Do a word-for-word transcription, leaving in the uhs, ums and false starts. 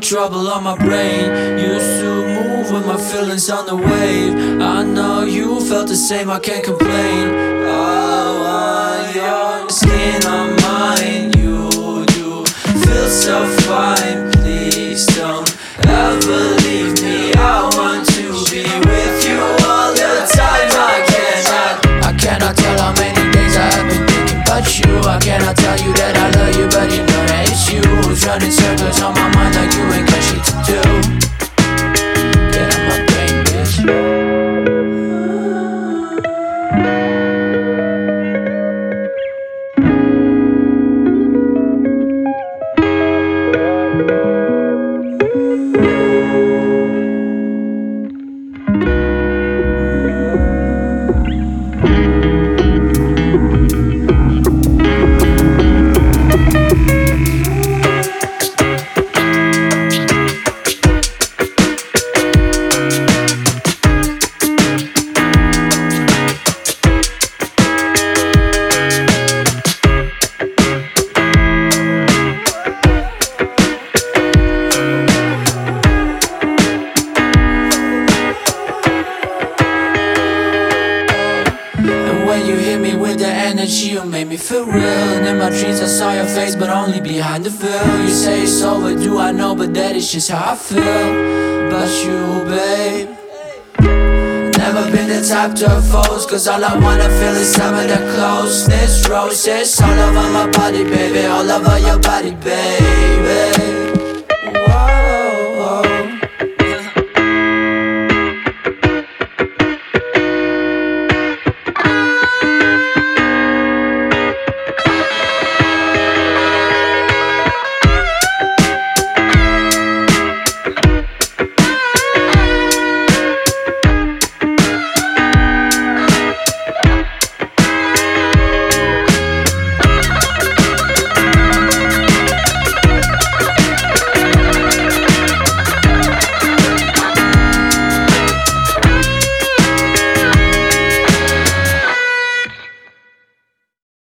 trouble on my brain. Used to move with my feelings on the wave. I know you felt the same, I can't complain. I want your skin on mine. You do feel so fine. Please don't ever leave me. I want to be with you all the time. I cannot, I cannot tell how many days I have been thinking about you. I cannot tell you that I love you, but you know that it's you who's running circles on my mind like you ain't got shit to do. Get out my brain, bitch. When you hit me with the energy, you made me feel real. And in my dreams I saw your face, but only behind the veil. You say it's overdue, I know, but that is just how I feel about you, babe. Never been the type to oppose, cause all I wanna feel is some of the closeness. Roses all over my body, baby, all over your body, baby.